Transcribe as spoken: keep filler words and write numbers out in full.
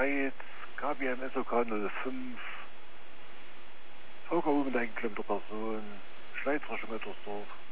Schweiz, K B M S O K null fünf, V K U mit eingeklemmter Person, Schweizerische Mettersdorf.